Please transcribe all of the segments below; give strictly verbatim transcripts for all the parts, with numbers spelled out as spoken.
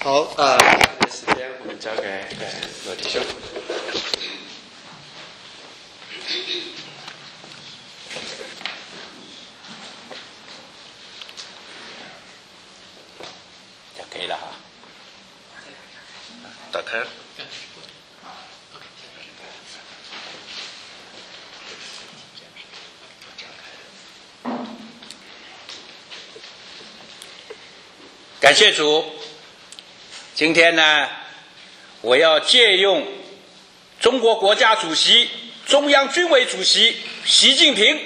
好啊，呃、时间我们交给呃罗弟兄。 就可以了哈。 ต่อเถอะ感谢主，今天呢，我要借用中国国家主席、中央军委主席习近平，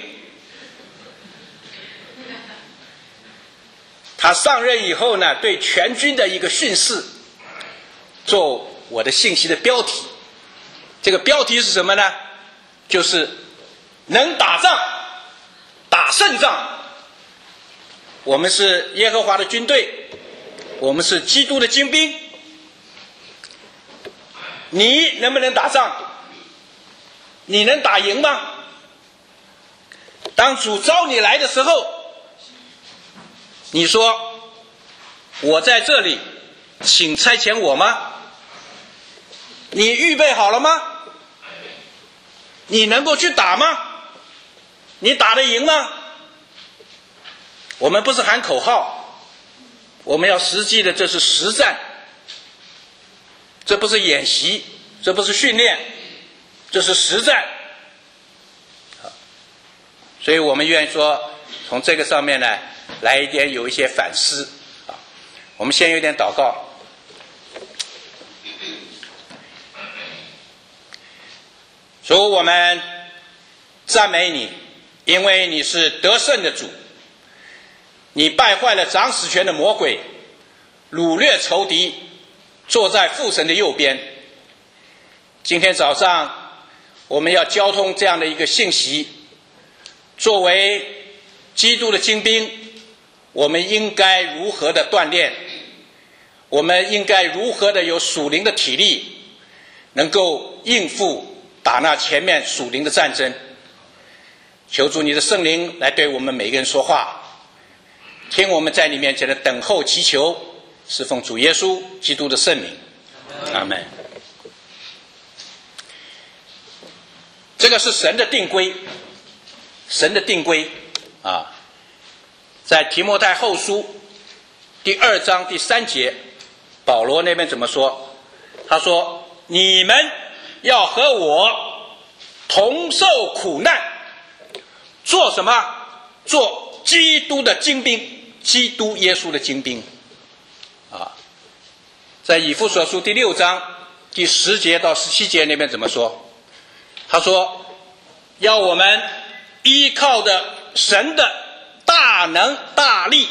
他上任以后呢，对全军的一个训示，做我的信息的标题。这个标题是什么呢？就是能打仗，打胜仗。我们是耶和华的军队，我们是基督的精兵。你能不能打仗？你能打赢吗？当主召你来的时候，你说我在这里，请差遣我吗？你预备好了吗？你能够去打吗？你打得赢吗？我们不是喊口号，我们要实际的，这是实战，这不是演习，这不是训练，这是实战。所以我们愿意说，从这个上面呢，来一点有一些反思啊。我们先有点祷告。主，我们赞美你，因为你是得胜的主，你败坏了掌死权的魔鬼，掳掠仇敌，坐在父神的右边。今天早上我们要交通这样的一个信息，作为基督的精兵，我们应该如何的锻炼，我们应该如何的有属灵的体力，能够应付打那前面属灵的战争。求主你的圣灵来对我们每个人说话，听我们在你面前的等候祈求，是奉主耶稣基督的圣名，阿们。这个是神的定规，神的定规啊，在提摩太后书第二章第三节，保罗那边怎么说？他说：你们要和我同受苦难，做什么？做基督的精兵，基督耶稣的精兵啊。在以弗所书第六章第十节到十七节那边怎么说？他说要我们依靠着神的大能大力，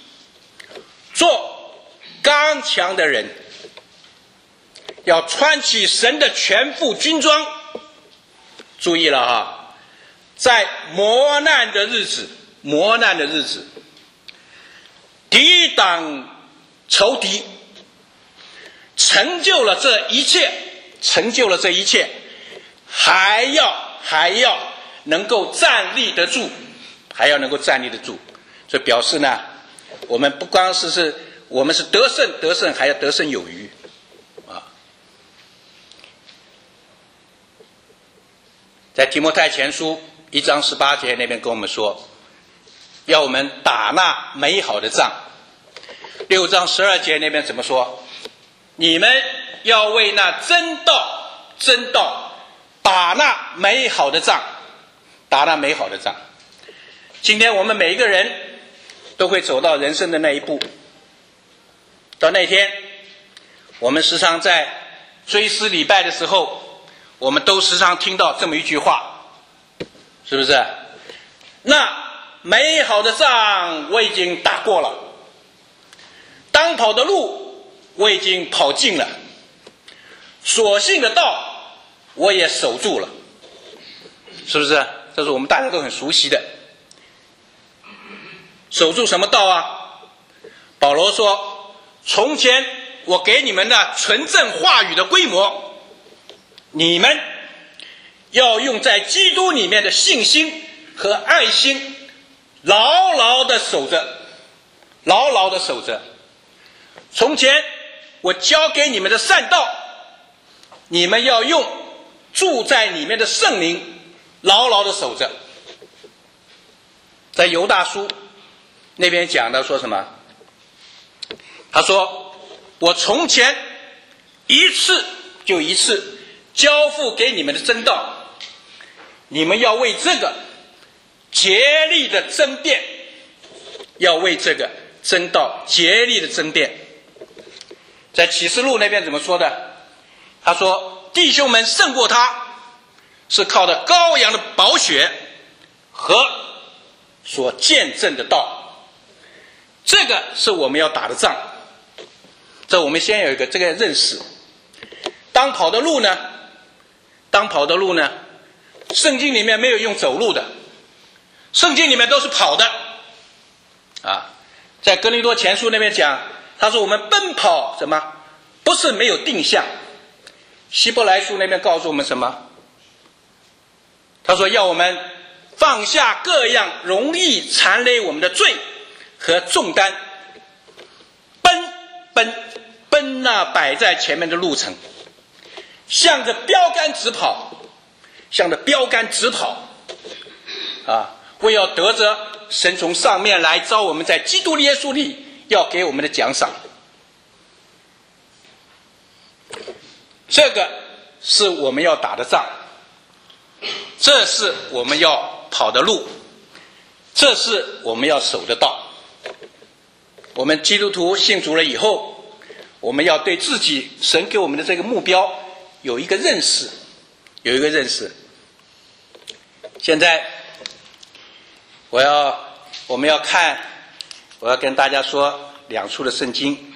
做刚强的人，要穿起神的全副军装。注意了啊，在磨难的日子，磨难的日子，抵挡仇敌，成就了这一切，成就了这一切，还要还要能够站立得住，还要能够站立得住。所以表示呢，我们不光是是我们是得胜得胜，还要得胜有余啊。在提摩太前书一章十八节那边跟我们说，要我们打那美好的仗。六章十二节那边怎么说？你们要为那真道真道打那美好的仗，打那美好的仗。今天我们每一个人都会走到人生的那一步，到那天我们时常在追思礼拜的时候，我们都时常听到这么一句话，是不是？那美好的仗我已经打过了，当跑的路我已经跑尽了，所信的道我也守住了，是不是？这是我们大家都很熟悉的。守住什么道啊？保罗说，从前我给你们的纯正话语的规模，你们要用在基督里面的信心和爱心牢牢的守着，牢牢的守着。从前我交给你们的善道，你们要用住在里面的圣灵牢牢的守着。在犹大书那边讲的说什么？他说我从前一次就一次交付给你们的真道，你们要为这个竭力的争辩，要为这个真道竭力的争辩。在启示录那边怎么说的？他说弟兄们胜过他，是靠着羔羊的宝血和所见证的道。这个是我们要打的仗，这我们先有一个这个认识。当跑的路呢，当跑的路呢，圣经里面没有用走路的，圣经里面都是跑的啊。在哥林多前书那边讲，他说我们奔跑什么？不是没有定向。希伯来书那边告诉我们什么？他说要我们放下各样容易缠累我们的罪和重担，奔奔奔那摆在前面的路程，向着标杆直跑，向着标杆直跑啊！为要得着神从上面来招我们在基督耶稣里要给我们的奖赏。这个是我们要打的仗，这是我们要跑的路，这是我们要守的道。我们基督徒信主了以后，我们要对自己神给我们的这个目标有一个认识，有一个认识。现在我要我们要看，我要跟大家说两处的圣经。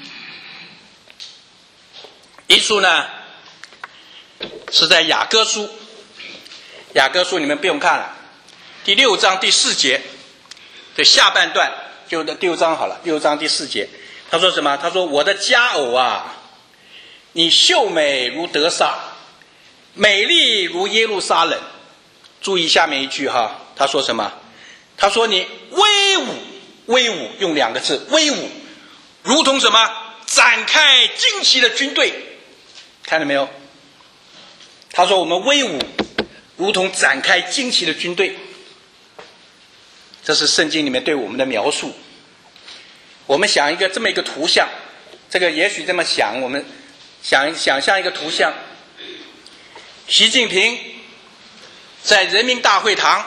一处呢是在雅歌书，雅歌书你们不用看了，第六章第四节的下半段，就第六章好了，六章第四节，他说什么？他说我的佳偶啊，你秀美如得撒，美丽如耶路撒冷。注意下面一句哈，他说什么？他说你威武，威武用两个字，威武，如同什么？展开旌旗的军队。看到没有？他说我们威武如同展开旌旗的军队，这是圣经里面对我们的描述。我们想一个这么一个图像，这个也许这么想，我们想想象一个图像，习近平在人民大会堂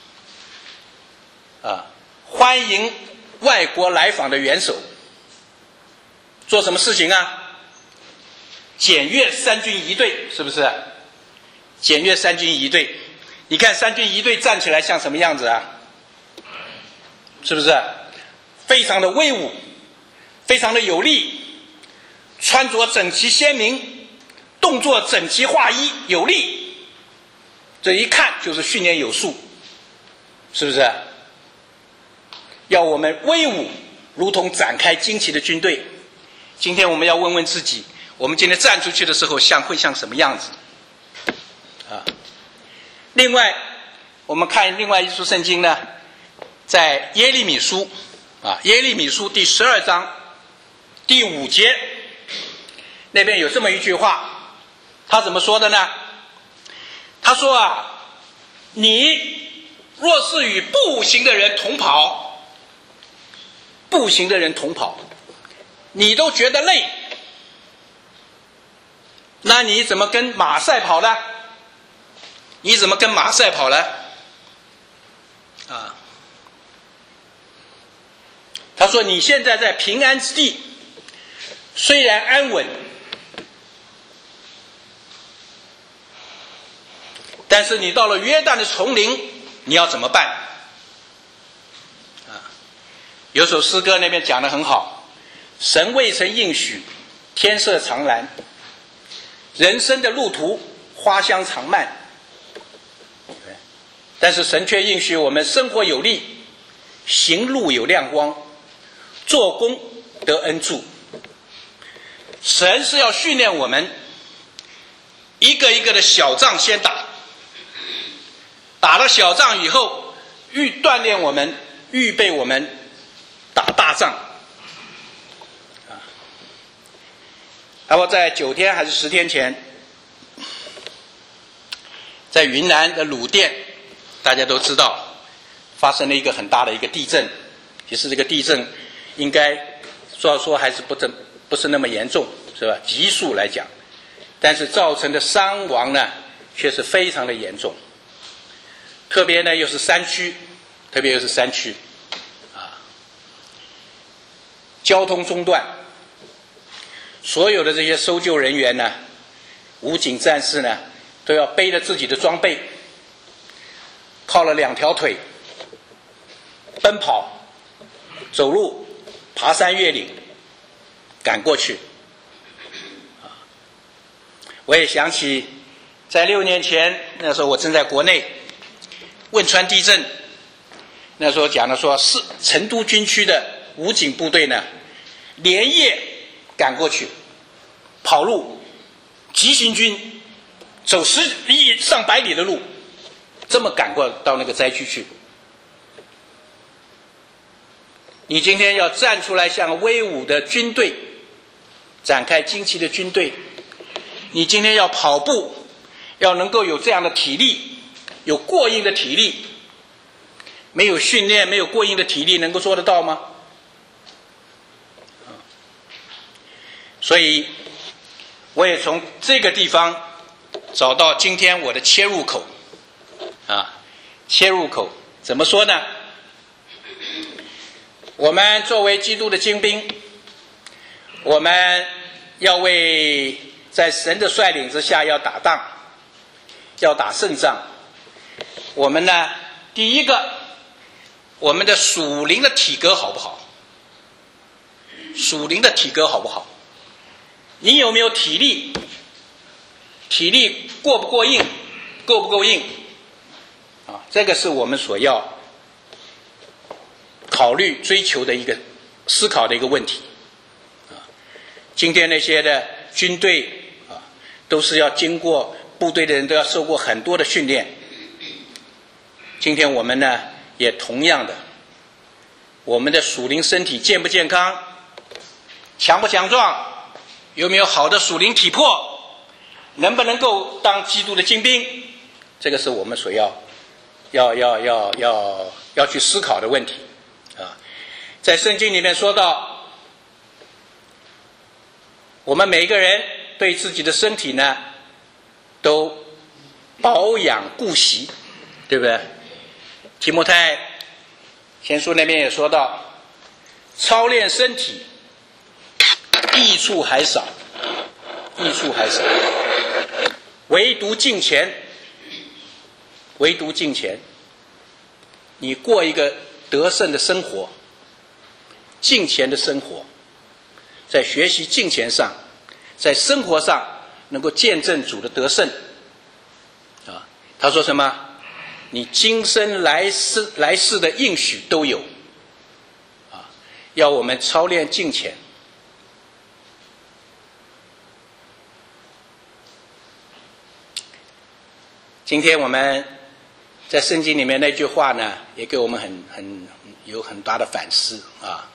啊，欢迎外国来访的元首，做什么事情啊？检阅三军仪队，是不是？检阅三军仪队，你看三军仪队站起来像什么样子啊？是不是非常的威武，非常的有力，穿着整齐鲜明，动作整齐划一有力，这一看就是训练有素，是不是？要我们威武如同展开旌旗的军队。今天我们要问问自己，我们今天站出去的时候像会像什么样子啊？另外我们看另外一处圣经呢，在耶利米书啊，耶利米书第十二章第五节那边有这么一句话，他怎么说的呢？他说啊，你若是与步行的人同跑，步行的人同跑，你都觉得累，那你怎么跟马赛跑呢？你怎么跟马赛跑呢？啊，他说你现在在平安之地，虽然安稳，但是你到了约旦的丛林，你要怎么办？啊，有首诗歌那边讲得很好，神未曾应许天色常蓝，人生的路途花香常漫，但是神却应许我们生活有力，行路有亮光，做工得恩助。神是要训练我们一个一个的小仗先打，打了小仗以后预锻炼我们，预备我们打大仗。 那么在九天还是十天前，在云南的鲁甸，大家都知道发生了一个很大的一个地震。其实这个地震应该说说还是不正不是那么严重，是吧？级数来讲，但是造成的伤亡呢，却是非常的严重。特别呢又是山区，特别又是山区，啊，交通中断，所有的这些搜救人员呢，武警战士呢，都要背着自己的装备，靠了两条腿，奔跑、走路、爬山越岭，赶过去。我也想起，在六年前，那时候我正在国内。汶川地震，那时候讲的说是成都军区的武警部队呢，连夜赶过去，跑路，急行军，走十里上百里的路，这么赶过到那个灾区去。你今天要站出来向威武的军队展开旌旗的军队，你今天要跑步，要能够有这样的体力。有过硬的体力，没有训练，没有过硬的体力，能够做得到吗？所以，我也从这个地方找到今天我的切入口，啊，切入口怎么说呢？我们作为基督的精兵，我们要为在神的率领之下要打仗，要打胜仗。我们呢，第一个，我们的属灵的体格好不好？属灵的体格好不好？你有没有体力？体力过不过硬？够不够硬？啊，这个是我们所要考虑、追求的一个思考的一个问题。啊，今天那些的军队啊，都是要经过部队的人都要受过很多的训练。今天我们呢，也同样的，我们的属灵身体健不健康，强不强壮，有没有好的属灵体魄，能不能够当基督的精兵，这个是我们所要要要要要要去思考的问题啊。在圣经里面说到，我们每一个人对自己的身体呢，都保养顾惜，对不对？提摩太前书那边也说到，操练身体益处还少，益处还少，唯独敬虔，唯独敬虔，你过一个得胜的生活，敬虔的生活，在学习敬虔上，在生活上能够见证主的得胜啊。他说什么？你今生来世来世的应许都有啊，要我们操练敬虔。今天我们在圣经里面那句话呢，也给我们很很有很大的反思啊，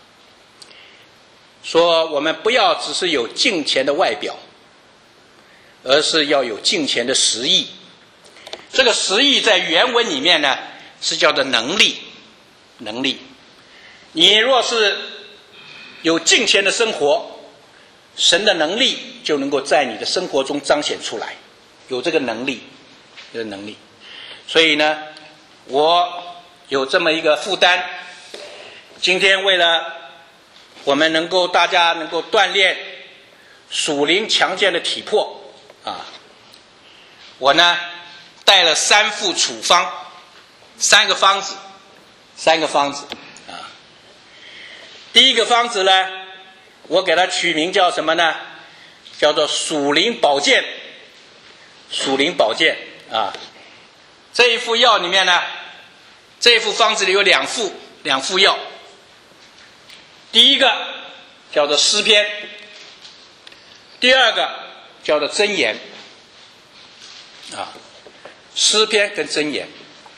说我们不要只是有敬虔的外表，而是要有敬虔的实意。这个实意在原文里面呢，是叫做能力，能力。你若是有敬虔的生活，神的能力就能够在你的生活中彰显出来，有这个能力，有能力。所以呢，我有这么一个负担，今天为了我们能够大家能够锻炼属灵强健的体魄啊，我呢带了三副处方，三个方子，三个方子啊。第一个方子呢，我给它取名叫什么呢？叫做属灵保健，属灵保健啊。这一副药里面呢，这一副方子里有两副，两副药。第一个叫做诗篇，第二个叫做箴言啊。诗篇跟箴言，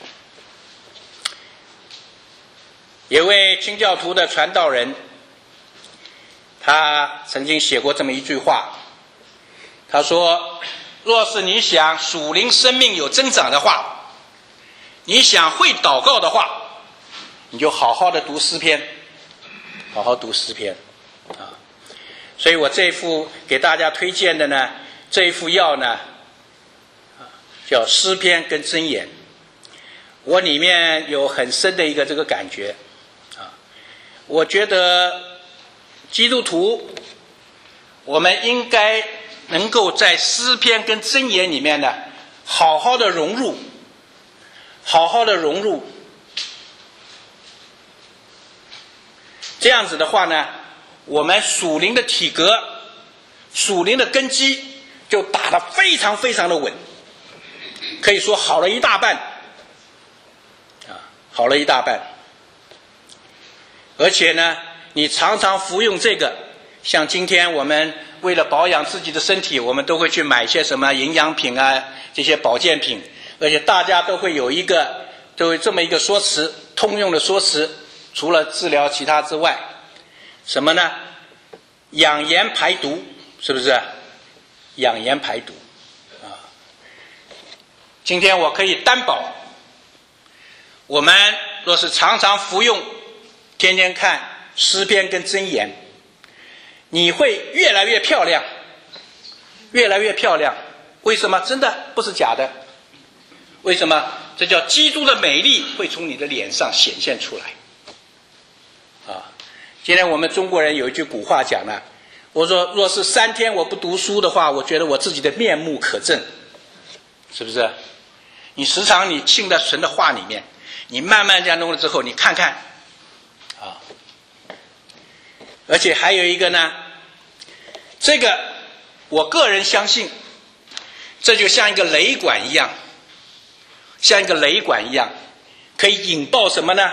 有位清教徒的传道人，他曾经写过这么一句话， 他说，若是你想属灵生命有增长的话，你想会祷告的话，你就好好的读诗篇，好好读诗篇啊。所以我这一副给大家推荐的呢，这一副药呢叫诗篇跟箴言，我里面有很深的一个这个感觉啊。我觉得基督徒我们应该能够在诗篇跟箴言里面呢好好的融入，好好的融入，这样子的话呢，我们属灵的体格、属灵的根基就打得非常非常的稳，可以说好了一大半啊，好了一大半。而且呢，你常常服用这个，像今天我们为了保养自己的身体，我们都会去买一些什么营养品啊，这些保健品，而且大家都会有一个都有这么一个说辞，通用的说辞，除了治疗其他之外，什么呢？养颜排毒，是不是？养颜排毒啊！今天我可以担保，我们若是常常服用，天天看诗篇跟箴言，你会越来越漂亮，越来越漂亮。为什么？真的不是假的。为什么？这叫基督的美丽会从你的脸上显现出来啊！今天我们中国人有一句古话讲呢，我说若是三天我不读书的话，我觉得我自己的面目可憎，是不是？你时常你浸在神的话里面，你慢慢这样弄了之后，你看看啊。而且还有一个呢，这个我个人相信，这就像一个雷管一样，像一个雷管一样，可以引爆什么呢？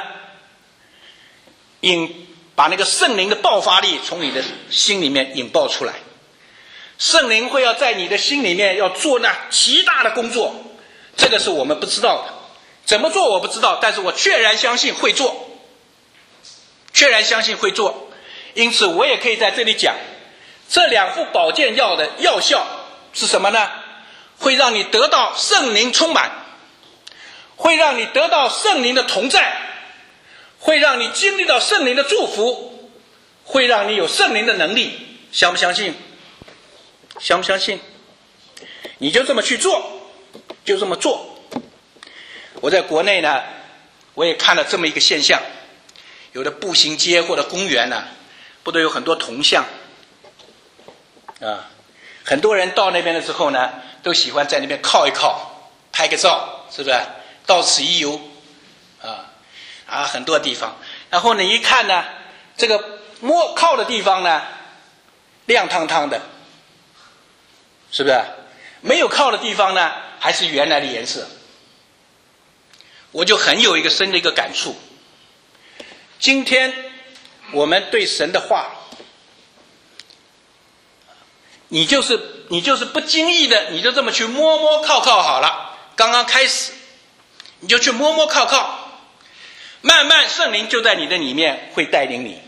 引把那个圣灵的爆发力从你的心里面引爆出来。圣灵会要在你的心里面要做那极大的工作，这个是我们不知道的，怎么做我不知道，但是我确然相信会做，确然相信会做。因此我也可以在这里讲，这两副保健药的药效是什么呢？会让你得到圣灵充满，会让你得到圣灵的同在，会让你经历到圣灵的祝福，会让你有圣灵的能力。相不相信？相不相信？你就这么去做，就这么做。我在国内呢，我也看了这么一个现象，有的步行街或者公园呢，不都有很多铜像啊？很多人到那边的时候呢，都喜欢在那边靠一靠，拍个照，是不是？到此一游啊啊，很多地方。然后你一看呢，这个摸靠的地方呢，亮堂堂的，是不是？没有靠的地方呢，还是原来的颜色。我就很有一个深的一个感触。今天我们对神的话，你就是你就是不经意的，你就这么去摸摸靠靠好了。刚刚开始，你就去摸摸靠靠，慢慢圣灵就在你的里面会带领你，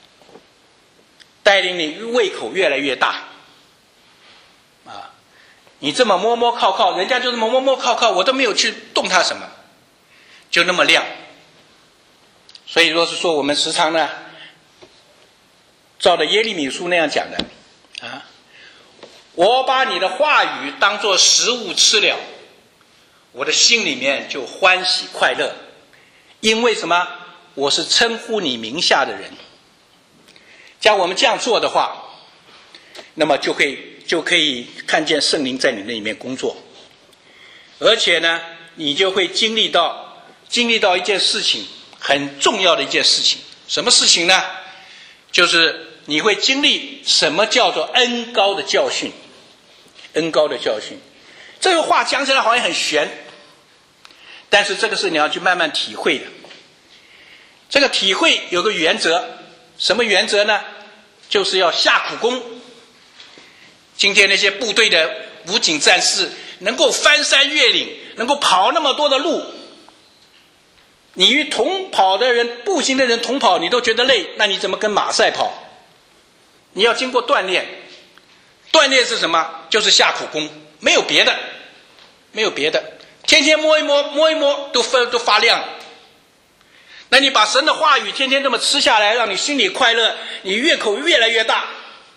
带领你胃口越来越大。啊，你这么摸摸靠靠，人家就这么摸摸靠靠，我都没有去动它什么，就那么亮。所以若是说我们时常呢，照着耶利米书那样讲的啊，我把你的话语当作食物吃了，我的心里面就欢喜快乐，因为什么？我是称呼你名下的人。假如我们这样做的话，那么就可以就可以看见圣灵在你那里面工作，而且呢，你就会经历到经历到一件事情，很重要的一件事情。什么事情呢？就是你会经历什么叫做恩膏的教训。恩膏的教训，这个话讲起来好像很玄，但是这个是你要去慢慢体会的。这个体会有个原则，什么原则呢？就是要下苦功。今天那些部队的武警战士能够翻山越岭，能够跑那么多的路，你与同跑的人、步行的人同跑，你都觉得累，那你怎么跟马赛跑？你要经过锻炼， 锻炼是什么？就是下苦功，没有别的，没有别的，天天摸一摸，摸一摸都发都发亮了。那你把神的话语天天这么吃下来，让你心里快乐，你胃口越来越大。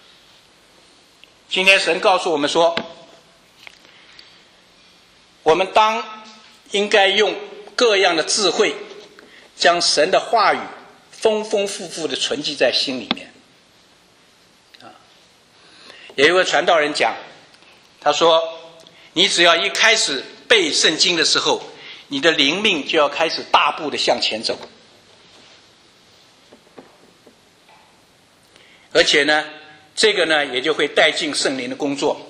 今天神告诉我们说，我们当应该用各样的智慧，将神的话语丰丰富富的存积在心里面。啊，有一位传道人讲，他说，你只要一开始背圣经的时候，你的灵命就要开始大步的向前走。而且呢，这个呢也就会带进圣灵的工作。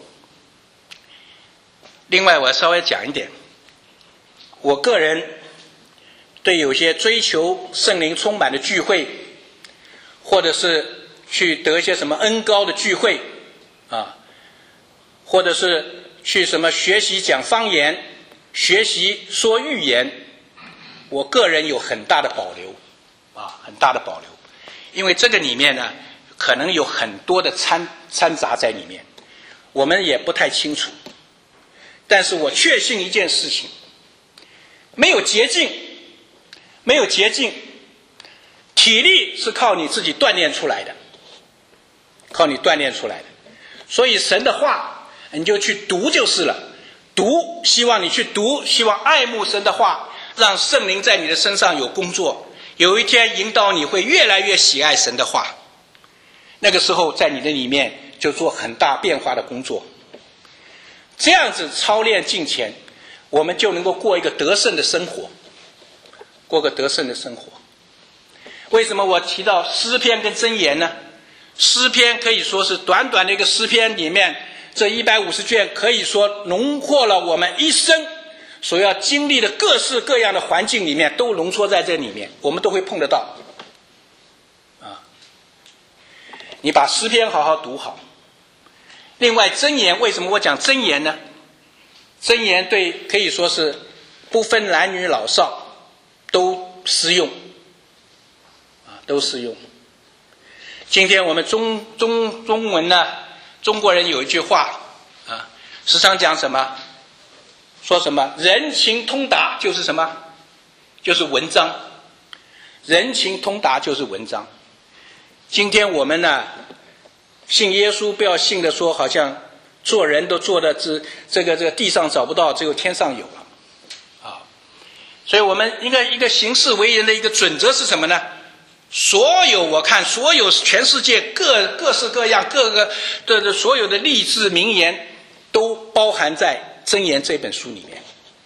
另外我稍微讲一点，我个人对有些追求圣灵充满的聚会，或者是去得一些什么恩膏的聚会啊，或者是去什么学习讲方言，学习说预言，我个人有很大的保留啊，很大的保留。因为这个里面呢可能有很多的掺掺杂在里面，我们也不太清楚。但是我确信一件事情，没有捷径，没有捷径，体力是靠你自己锻炼出来的，靠你锻炼出来的。所以神的话你就去读就是了，读，希望你去读，希望爱慕神的话，让圣灵在你的身上有工作，有一天引导你会越来越喜爱神的话，那个时候在你的里面就做很大变化的工作。这样子操练敬虔，我们就能够过一个得胜的生活，过个得胜的生活。为什么我提到诗篇跟箴言呢？诗篇可以说是短短的一个诗篇里面，这一百五十卷可以说浓缩了我们一生所要经历的各式各样的环境里面，都浓缩在这里面，我们都会碰得到啊。你把诗篇好好读好。另外箴言，为什么我讲箴言呢？箴言对可以说是不分男女老少都适用啊，都适用。今天我们中中中文呢，中国人有一句话啊，时常讲什么？说什么人情通达就是什么？就是文章。人情通达就是文章。今天我们呢，信耶稣不要信的说好像做人都做的这这个这个地上找不到，只有天上有了啊。所以我们一个一个行事为人的一个准则是什么呢？所有我看所有全世界各各式各样各个的的所有的励志名言都包含在箴言这本书里面。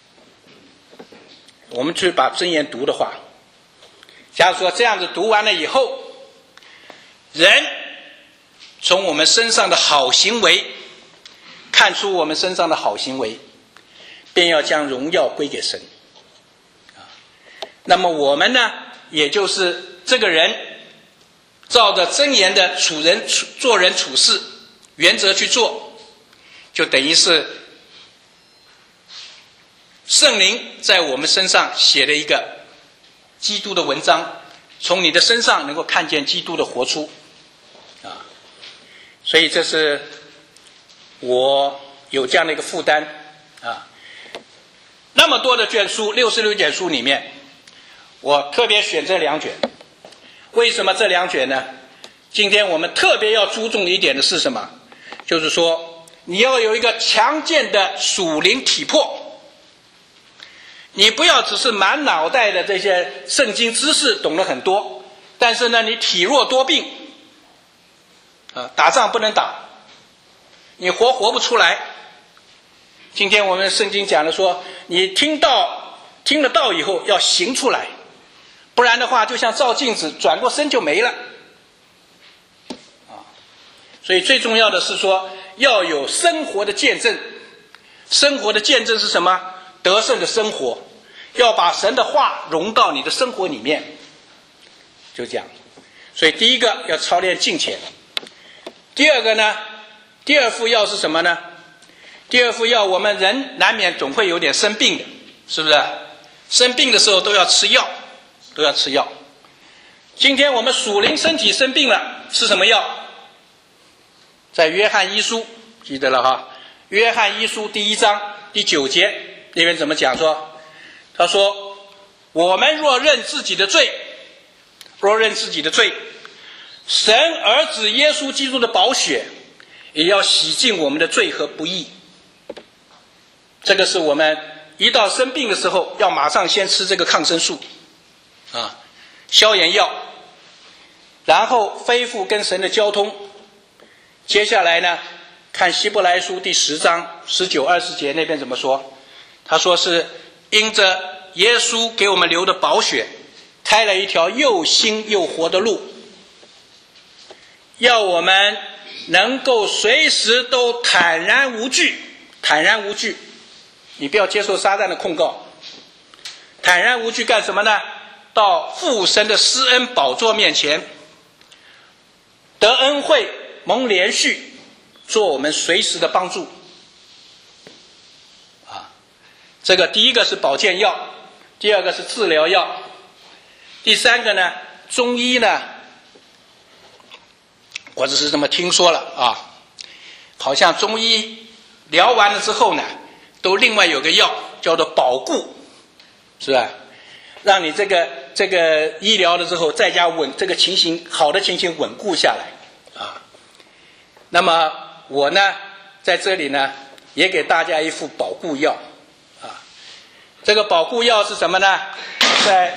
我们去把箴言读的话，假如说这样子读完了以后，人从我们身上的好行为看出我们身上的好行为，便要将荣耀归给神。那么我们呢，也就是这个人照着箴言的处人处做人处事原则去做，就等于是圣灵在我们身上写了一个基督的文章，从你的身上能够看见基督的活出啊。所以这是我有这样的一个负担啊。那么多的卷书，六十六卷书里面，我特别选这两卷。为什么这两卷呢？今天我们特别要注重的一点的是什么？就是说你要有一个强健的属灵体魄，你不要只是满脑袋的这些圣经知识懂了很多，但是呢你体弱多病啊，打仗不能打，你活活不出来。今天我们圣经讲的说，你听到听了道以后要行出来，不然的话就像照镜子，转过身就没了啊。所以最重要的是说要有生活的见证。生活的见证是什么？得胜的生活，要把神的话融到你的生活里面，就这样。所以第一个要操练敬虔，第二个呢，第二副药是什么呢？第二副药，我们人难免总会有点生病的，是不是？生病的时候都要吃药，都要吃药。今天我们属灵身体生病了，吃什么药？在约翰一书记得了哈。约翰一书第一章第九节那边怎么讲说？他说：“我们若认自己的罪，若认自己的罪，神儿子耶稣基督的宝血也要洗净我们的罪和不义。”这个是我们一到生病的时候，要马上先吃这个抗生素啊，消炎药，然后恢复跟神的交通。接下来呢，看希伯来书第十章十九二十节那边怎么说？他说是因着耶稣给我们流的宝血，开了一条又新又活的路，要我们能够随时都坦然无惧。坦然无惧，你不要接受撒旦的控告。坦然无惧干什么呢？到父神的施恩宝座面前，得恩惠，蒙连续，做我们随时的帮助。啊，这个第一个是保健药，第二个是治疗药，第三个呢，中医呢，我只是这么听说了啊，好像中医疗完了之后呢，都另外有个药叫做保固，是吧？让你这个这个医疗了之后，在家稳这个情形好的情形稳固下来啊。那么我呢，在这里呢，也给大家一副保固药啊。这个保固药是什么呢？在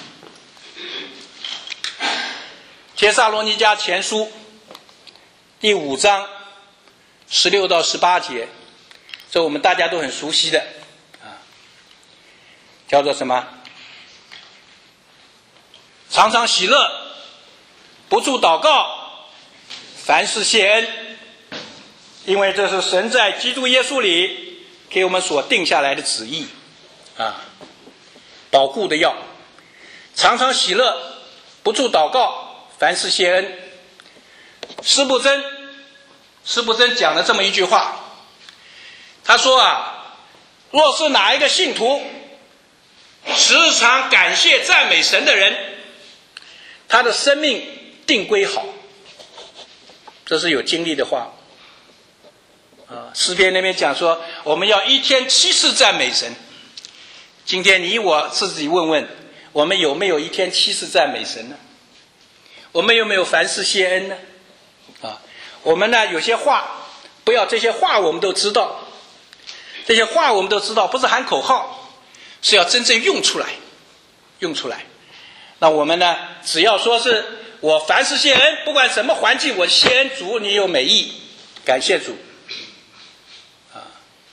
帖撒罗尼迦前书第五章十六到十八节，这我们大家都很熟悉的啊，叫做什么？常常喜乐，不住祷告，凡事谢恩，因为这是神在基督耶稣里给我们所定下来的旨意啊。保固的药，常常喜乐，不住祷告，凡事谢恩。施布真施布真讲了这么一句话，他说啊，若是哪一个信徒时常感谢赞美神的人，他的生命定归好。这是有经历的话啊。诗篇那边讲说，我们要一天七次赞美神。今天你我自己问问，我们有没有一天七次赞美神呢？我们有没有凡事谢恩呢？啊，我们呢有些话，不要这些话我们都知道，这些话我们都知道，不是喊口号，是要真正用出来，用出来。那我们呢，只要说是我凡事谢恩，不管什么环境，我谢恩主，你有美意，感谢主啊。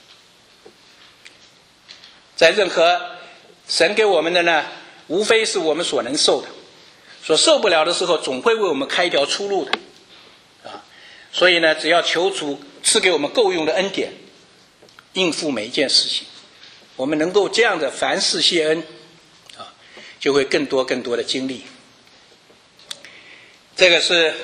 在任何神给我们的呢，无非是我们所能受的，所受不了的时候，总会为我们开一条出路的啊。所以呢，只要求主赐给我们够用的恩典，应付每一件事情，我们能够这样的凡事谢恩啊，就会更多更多的经历。这个是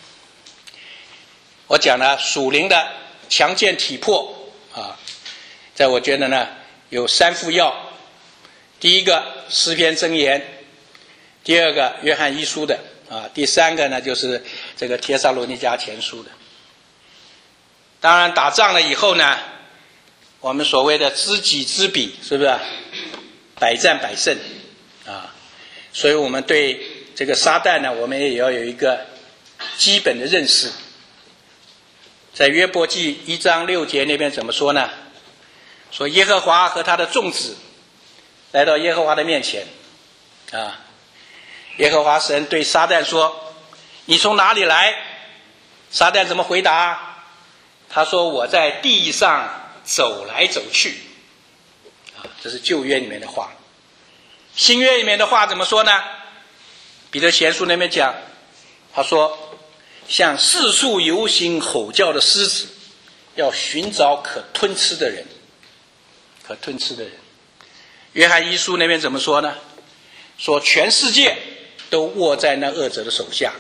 我讲的属灵的强健体魄啊，在我觉得呢，有三副药。第一个诗篇箴言，第二个约翰一书的啊，第三个呢就是这个帖撒罗尼迦前书的。当然打仗了以后呢，我们所谓的知己知彼，是不是百战百胜啊？所以我们对这个撒旦呢，我们也要有一个基本的认识。在约伯记一章六节那边怎么说呢？说耶和华和他的众子来到耶和华的面前啊，耶和华神对撒旦说，你从哪里来？撒旦怎么回答？他说，我在地上走来走去啊，这是旧约里面的话。新约里面的话怎么说呢？彼得前书那边讲，他说，像四处游行吼叫的狮子，要寻找可吞吃的人，可吞吃的人。约翰一书那边怎么说呢？说全世界都握在那恶者的手下。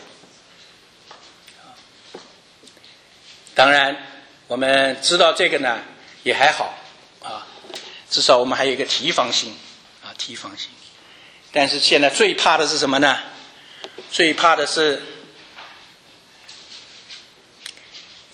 当然我们知道这个呢也还好啊，至少我们还有一个提防心啊，提防心。但是现在最怕的是什么呢？最怕的是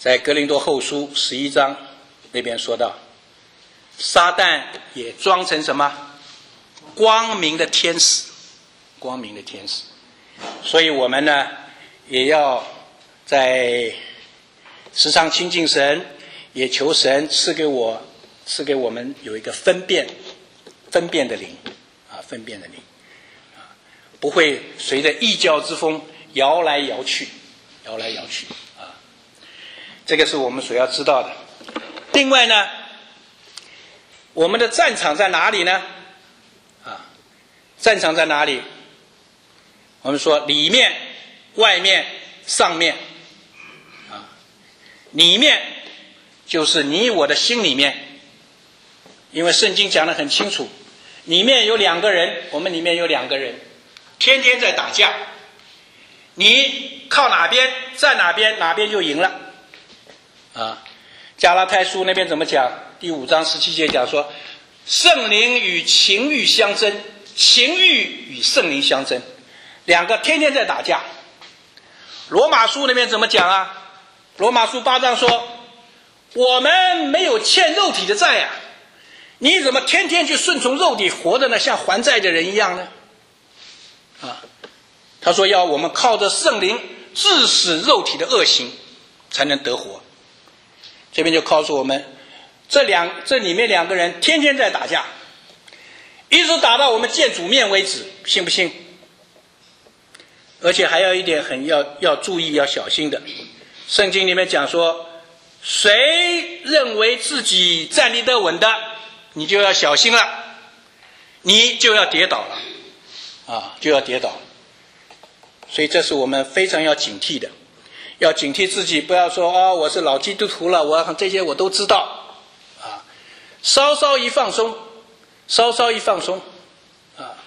在哥林多后书十一章那边说到，撒旦也装成什么？光明的天使，光明的天使。所以我们呢，也要在时常亲近神，也求神赐给我，赐给我们有一个分辨、分辨的灵啊，分辨的灵啊，不会随着异教之风摇来摇去，摇来摇去啊。这个是我们所要知道的。另外呢，我们的战场在哪里呢？啊，战场在哪里？我们说里面、外面、上面。啊，里面就是你我的心里面，因为圣经讲得很清楚，里面有两个人，我们里面有两个人，天天在打架，你靠哪边站哪边，哪边就赢了。啊，加拉太书那边怎么讲？第五章十七节讲说，圣灵与情欲相争，情欲与圣灵相争，两个天天在打架。罗马书那边怎么讲啊？罗马书八章说，我们没有欠肉体的债啊，你怎么天天去顺从肉体活着呢？像还债的人一样呢？啊，他说要我们靠着圣灵治死肉体的恶行，才能得活。这边就告诉我们，这两这里面两个人天天在打架，一直打到我们见主面为止，信不信？而且还有一点很要要注意要小心的，圣经里面讲说，谁认为自己站立得稳的，你就要小心了，你就要跌倒了啊，就要跌倒。所以这是我们非常要警惕的，要警惕自己，不要说哦，我是老基督徒了，我这些我都知道啊，稍稍一放松，稍稍一放松啊。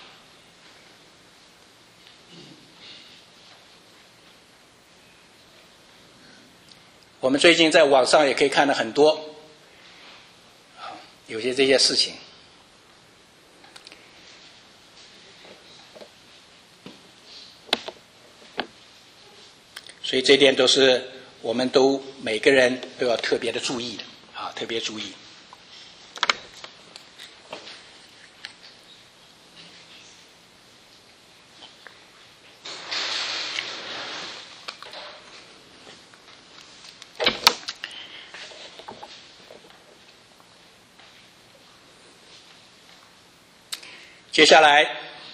我们最近在网上也可以看到很多啊，有些这些事情。所以这点都是我们都每个人都要特别的注意的啊，特别注意。接下来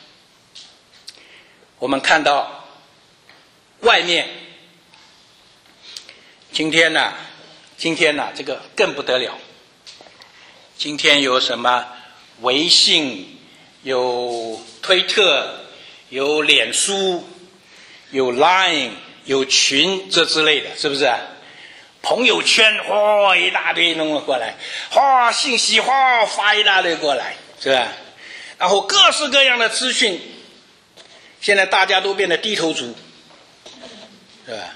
我们看到外面，今天呢，今天呢，这个更不得了。今天有什么微信，有推特，有脸书，有 Line， 有群这之类的，是不是？朋友圈哗、哦、一大堆弄了过来，哗、哦、信息哗、哦、发一大堆过来，是吧？然后各式各样的资讯，现在大家都变得低头族，是吧？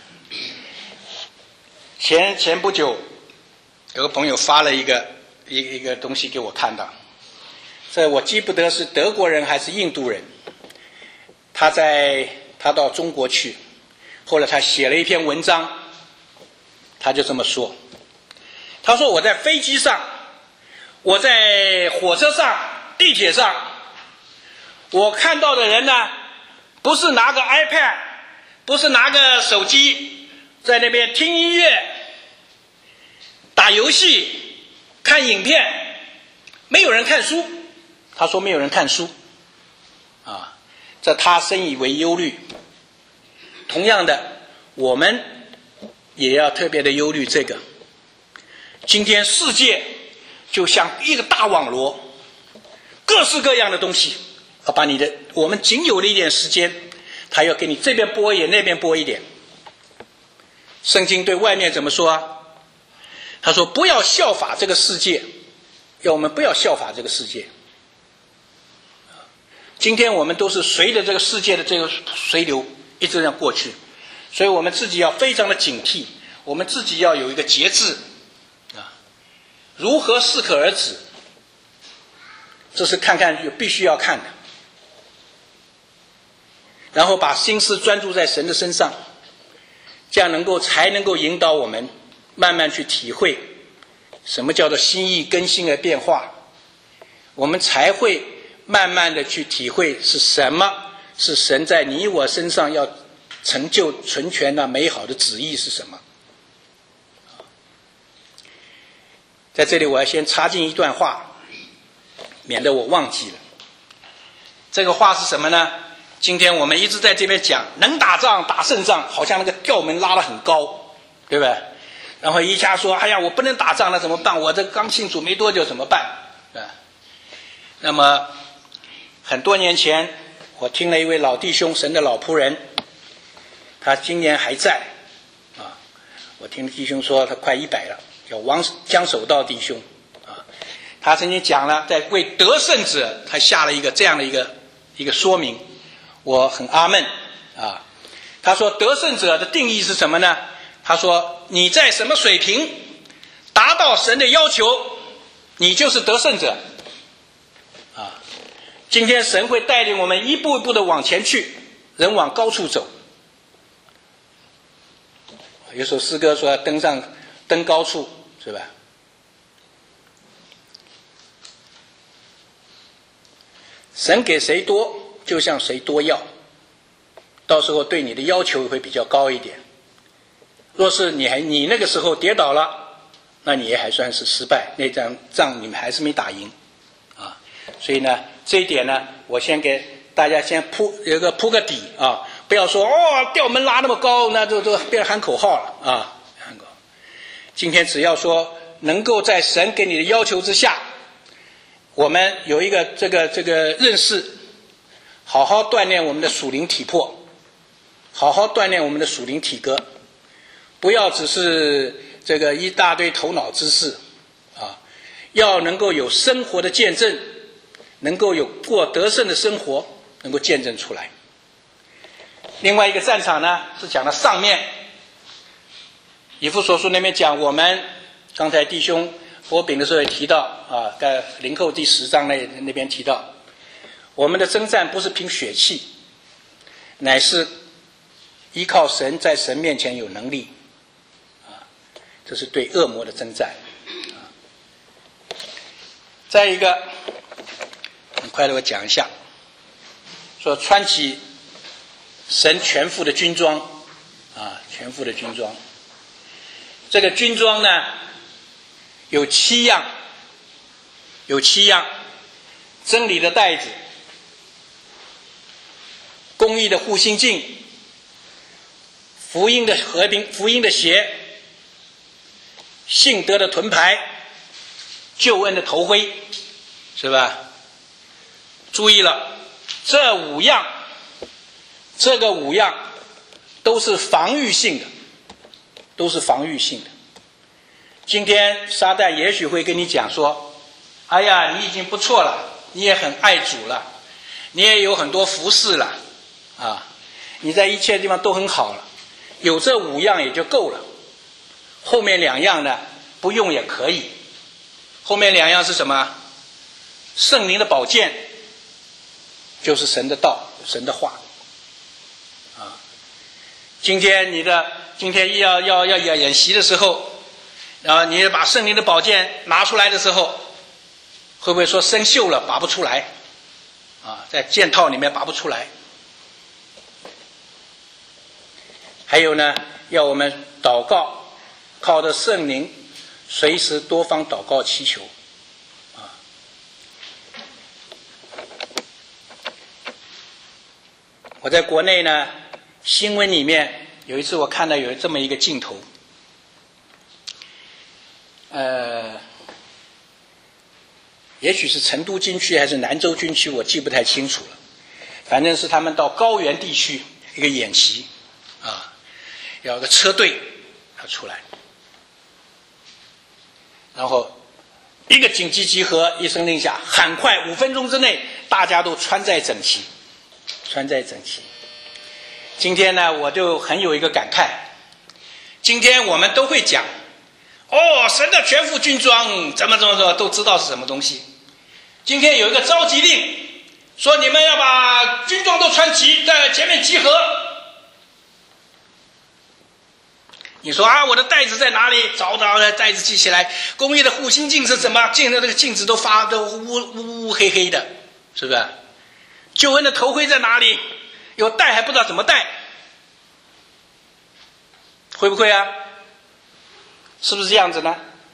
前前不久，有个朋友发了一个一一个东西给我看到，这我记不得是德国人还是印度人，他在他到中国去，后来他写了一篇文章，他就这么说，他说我在飞机上，我在火车上，地铁上，我看到的人呢，不是拿个 iPad， 不是拿个手机在那边听音乐、打游戏、看影片，没有人看书。他说没有人看书啊，这他深以为忧虑。同样的，我们也要特别的忧虑这个。今天世界就像一个大网罗，各式各样的东西，要把你的我们仅有的一点时间，他要给你这边播一点，那边播一点。圣经对外面怎么说啊？他说不要效法这个世界，要我们不要效法这个世界。今天我们都是随着这个世界的这个水流一直这样过去，所以我们自己要非常的警惕，我们自己要有一个节制啊，如何适可而止，这是看看必须要看的，然后把心思专注在神的身上，这样能够才能够引导我们慢慢去体会什么叫做心意更新而变化，我们才会慢慢的去体会是什么是神在你我身上要成就纯全的美好的旨意是什么。在这里我要先插进一段话，免得我忘记了。这个话是什么呢？今天我们一直在这边讲能打仗打胜仗，好像那个调门拉得很高，对吧？然后一下说哎呀我不能打仗了怎么办，我这刚信主没多久怎么办，对吧？那么很多年前我听了一位老弟兄，神的老仆人，他今年还在啊。我听弟兄说他快一百了，叫王江守道弟兄啊。他曾经讲了，在为得胜者，他下了一个这样的一个一个说明，我很阿们啊。他说得胜者的定义是什么呢？他说你在什么水平达到神的要求，你就是得胜者啊。今天神会带领我们一步一步的往前去，人往高处走。有首诗歌说登上登高处，是吧？神给谁多就向谁多要，到时候对你的要求会比较高一点。若是你还你那个时候跌倒了，那你也还算是失败，那场仗你们还是没打赢啊。所以呢这一点呢，我先给大家先铺有个铺个底啊，不要说哦调门拉那么高，那就就变喊口号了啊。今天只要说能够在神给你的要求之下，我们有一个这个这个认识，好好锻炼我们的属灵体魄，好好锻炼我们的属灵体格，不要只是这个一大堆头脑知识啊，要能够有生活的见证，能够有过得胜的生活，能够见证出来。另外一个战场呢，是讲的上面，以弗所书那边讲，我们刚才弟兄播饼的时候也提到啊，在林后第十章那那边提到，我们的征战不是凭血气，乃是依靠神，在神面前有能力啊，这是对恶魔的征战啊。再一个，很快的我讲一下，说穿起神全副的军装啊，全副的军装。这个军装呢有七样，有七样：真理的带子，公义的护心镜，福音的和平，福音的鞋，信德的盾牌，救恩的头盔，是吧？注意了，这五样，这个五样都是防御性的。都是防御性的。今天撒旦也许会跟你讲说，哎呀你已经不错了，你也很爱主了，你也有很多服侍了啊，你在一切地方都很好了，有这五样也就够了，后面两样呢不用也可以。后面两样是什么？圣灵的宝剑，就是神的道，神的话啊。今天你的今天要要要演演习的时候，然后你把圣灵的宝剑拿出来的时候，会不会说生锈了拔不出来啊？在剑套里面拔不出来。还有呢，要我们祷告，靠着圣灵随时多方祷告祈求啊。我在国内呢新闻里面有一次我看到有这么一个镜头，呃，也许是成都军区还是兰州军区，我记不太清楚了。反正是他们到高原地区一个演习啊，要个车队要出来，然后一个紧急集合，一声令下，很快五分钟之内，大家都穿戴整齐，穿戴整齐。今天呢，我就很有一个感慨。今天我们都会讲，哦，神的全副军装，怎么怎么怎么都知道是什么东西。今天有一个召集令，说你们要把军装都穿齐，在前面集合。 你说啊，我的袋子在哪里？找找的袋子系起来。工业的护心镜是怎么？镜的这个镜子都发都乌乌乌黑黑的，是不是？救恩的头盔在哪里？有戴还不知道怎么戴，会不会啊？是不是这样子呢？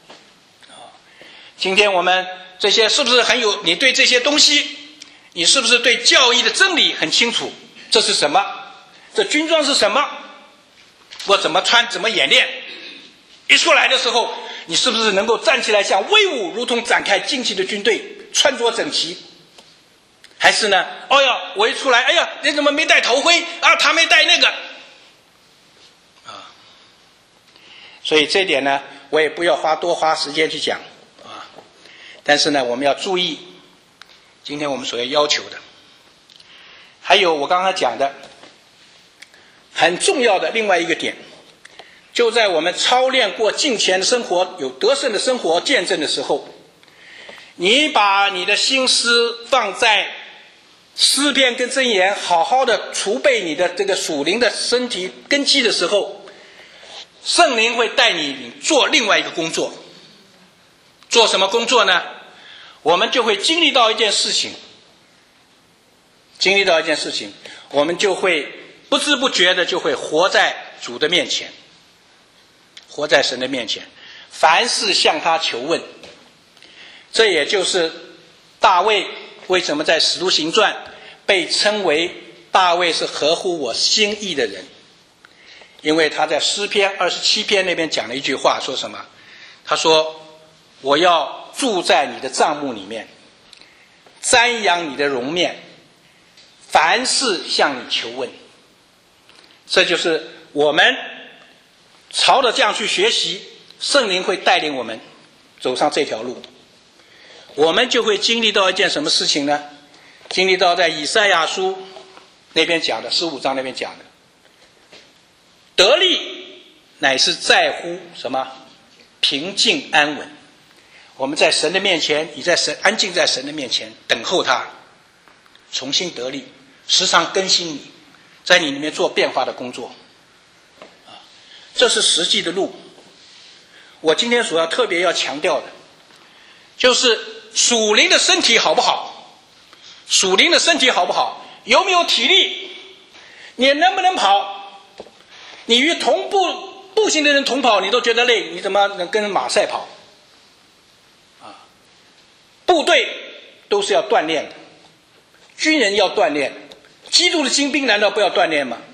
今天我们这些是不是很有？你对这些东西，你是不是对教义的真理很清楚？这是什么？这军装是什么？我怎么穿，怎么演练？一出来的时候，你是不是能够站起来像威武，如同展开旌旗的军队，穿着整齐？还是呢？哦呀，我一出来，哎呀，你怎么没戴头盔啊？他没戴那个啊。所以这一点呢，我也不要花多花时间去讲啊。但是呢，我们要注意，今天我们所要要求的，还有我刚才讲的很重要的另外一个点，就在我们操练过敬虔的生活、有得胜的生活见证的时候，你把你的心思放在诗篇跟箴言，好好的储备你的这个属灵的身体根基的时候，圣灵会带你做另外一个工作。做什么工作呢？我们就会经历到一件事情，经历到一件事情，我们就会不知不觉的就会活在主的面前，活在神的面前，凡事向他求问。这也就是大卫为什么在使徒行传被称为大卫是合乎我心意的人，因为他在诗篇二十七篇那边讲了一句话，说什么？他说我要住在你的帐幕里面，瞻仰你的容面，凡事向你求问。这就是我们朝着这样去学习，圣灵会带领我们走上这条路，我们就会经历到一件什么事情呢？经历到在以赛亚书那边讲的，十五章那边讲的，得力乃是在乎什么？平静安稳。我们在神的面前，你在神安静在神的面前等候他，重新得力，时常更新你，在你里面做变化的工作。这是实际的路。我今天所要特别要强调的，就是属灵的身体好不好？属灵的身体好不好？有没有体力？你能不能跑？你与同步步行的人同跑，你都觉得累，你怎么能跟马赛跑？啊，部队都是要锻炼的，军人要锻炼，基督的精兵难道不要锻炼吗？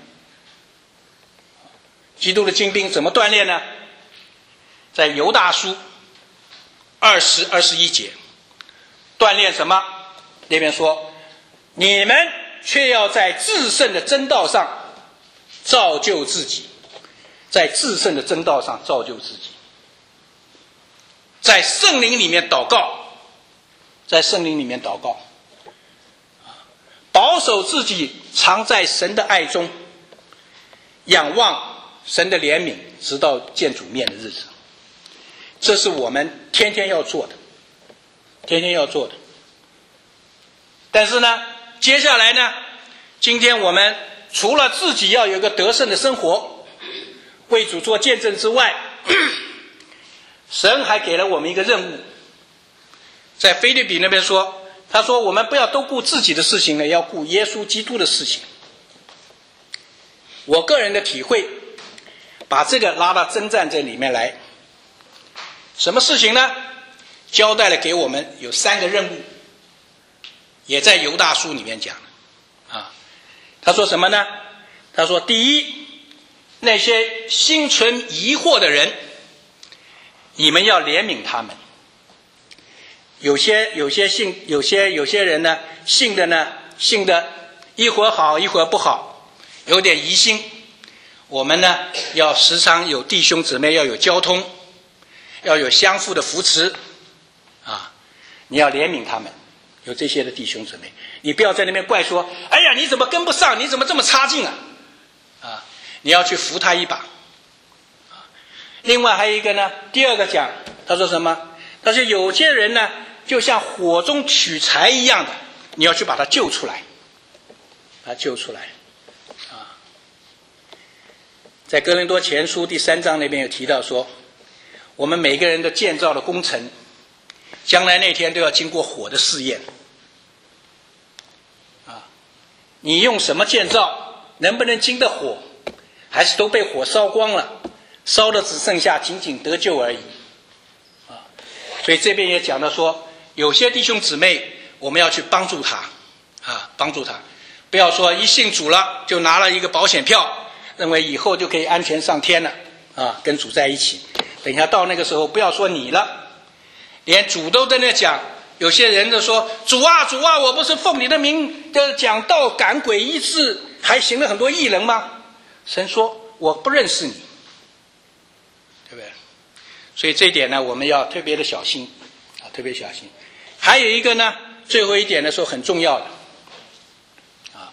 基督的精兵怎么锻炼呢？在犹大书二十二十一节，锻炼什么？那边说，你们却要在至圣的真道上造就自己，在至圣的真道上造就自己，在圣灵里面祷告，在圣灵里面祷告，保守自己常在神的爱中，仰望神的怜悯，直到见主面的日子。这是我们天天要做的，天天要做的。但是呢，接下来呢，今天我们除了自己要有一个得胜的生活，为主做见证之外，神还给了我们一个任务。在腓立比那边说，他说我们不要都顾自己的事情呢，要顾耶稣基督的事情。我个人的体会，把这个拉到征战这里面来。什么事情呢？交代了给我们有三个任务，也在犹大书里面讲啊。他说什么呢？他说第一，那些心存疑惑的人，你们要怜悯他们。有些有些信有些有些人呢，信的呢信的一会儿好一会儿不好，有点疑心。我们呢要时常有弟兄姊妹要有交通，要有相互的扶持啊！你要怜悯他们，有这些的弟兄姊妹，你不要在那边怪说，哎呀，你怎么跟不上？你怎么这么差劲啊？啊，你要去扶他一把。另外还有一个呢，第二个讲，他说什么？他说有些人呢，就像火中取柴一样的，你要去把他救出来，把他救出来啊！ 在哥林多前书第三章那边有提到说，我们每个人的建造的工程，将来那天都要经过火的试验。啊，你用什么建造，能不能经得火，还是都被火烧光了，烧的只剩下仅仅得救而已。啊，所以这边也讲到说，有些弟兄姊妹我们要去帮助他，啊，帮助他，不要说一信主了就拿了一个保险票，认为以后就可以安全上天了，啊，跟主在一起。等一下到那个时候，不要说你了，连主都在那讲。有些人就说：“主啊，主啊，我不是奉你的名的讲道、赶鬼、医治，还行了很多异能吗？”神说：“我不认识你。”对不对？所以这一点呢，我们要特别的小心啊，特别小心。还有一个呢，最后一点的时候很重要的啊，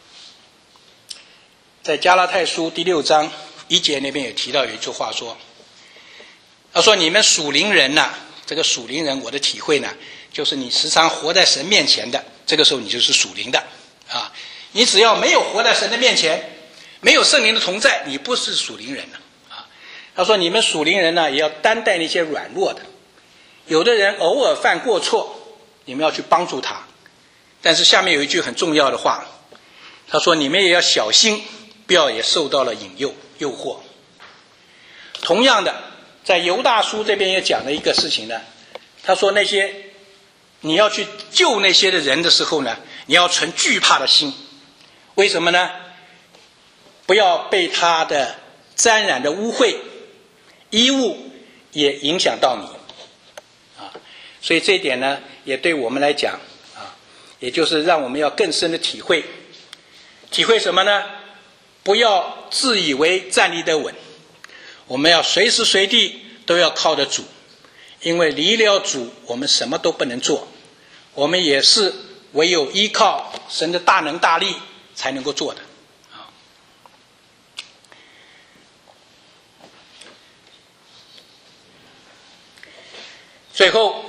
在加拉太书第六章一节那边也提到有一句话说。他说：“你们属灵人呐、啊，这个属灵人，我的体会呢，就是你时常活在神面前的，这个时候你就是属灵的啊。你只要没有活在神的面前，没有圣灵的同在，你不是属灵人了啊。”他说：“你们属灵人呢，也要担待那些软弱的，有的人偶尔犯过错，你们要去帮助他。但是下面有一句很重要的话，他说：你们也要小心，不要也受到了引诱诱惑。同样的。”在犹大书这边也讲了一个事情呢，他说那些你要去救那些的人的时候呢，你要存惧怕的心。为什么呢？不要被他的沾染的污秽衣物也影响到你啊。所以这一点呢，也对我们来讲啊，也就是让我们要更深的体会，体会什么呢？不要自以为站立得稳。我们要随时随地都要靠着主，因为离了主我们什么都不能做，我们也是唯有依靠神的大能大力才能够做的。最后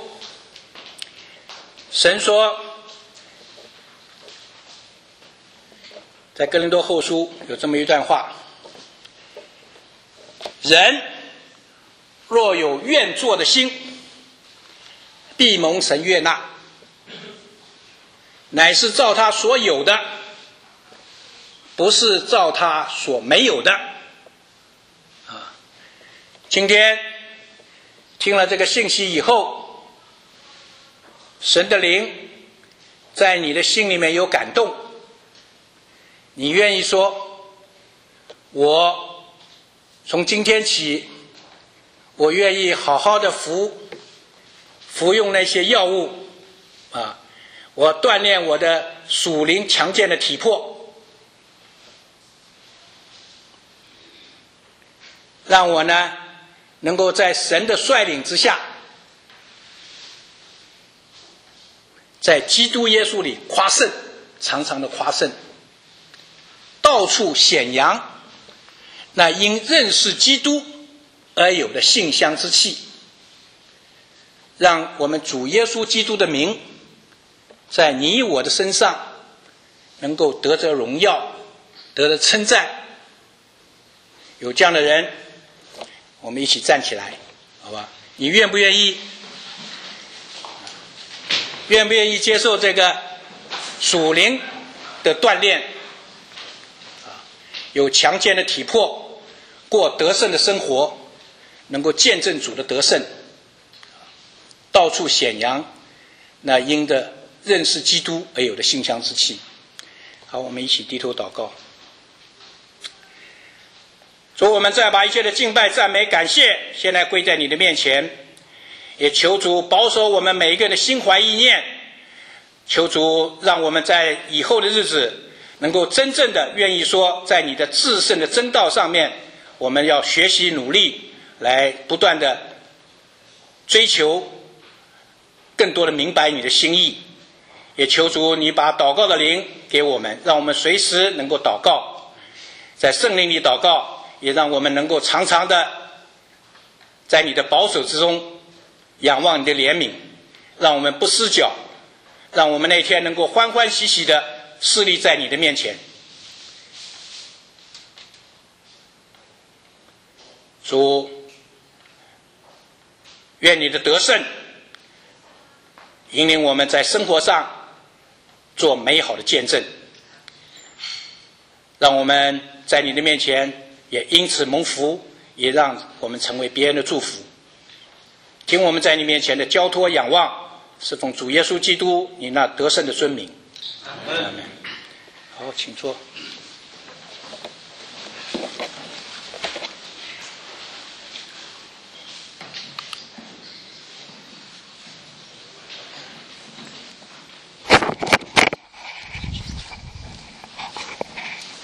神说，在哥林多后书有这么一段话，人若有愿做的心，必蒙神悦纳，乃是照他所有的，不是照他所没有的。啊，今天听了这个信息以后，神的灵在你的心里面有感动，你愿意说，我从今天起，我愿意好好的服服用那些药物啊，我锻炼我的属灵强健的体魄，让我呢能够在神的率领之下，在基督耶稣里夸胜，常常的夸胜，到处显扬那因认识基督而有的馨香之气，让我们主耶稣基督的名在你我的身上能够得着荣耀，得着称赞。有这样的人，我们一起站起来，好吧？你愿不愿意？愿不愿意接受这个属灵的锻炼？有强健的体魄，过得胜的生活，能够见证主的得胜，到处显扬那因的认识基督而有的馨香之气。好，我们一起低头祷告。主，我们再把一切的敬拜、赞美、感谢现在归在你的面前，也求主保守我们每一个人的心怀意念，求主让我们在以后的日子能够真正的愿意说，在你的至圣的真道上面，我们要学习努力，来不断的追求更多的明白你的心意。也求主你把祷告的灵给我们，让我们随时能够祷告，在圣灵里祷告，也让我们能够常常的在你的保守之中仰望你的怜悯，让我们不失脚，让我们那天能够欢欢喜喜的侍立在你的面前。 主，愿你的得胜引领我们在生活上做美好的见证，让我们在你的面前也因此蒙福，也让我们成为别人的祝福。听我们在你面前的交托仰望，是奉主耶稣基督你那得胜的尊名。阿们。好，请坐。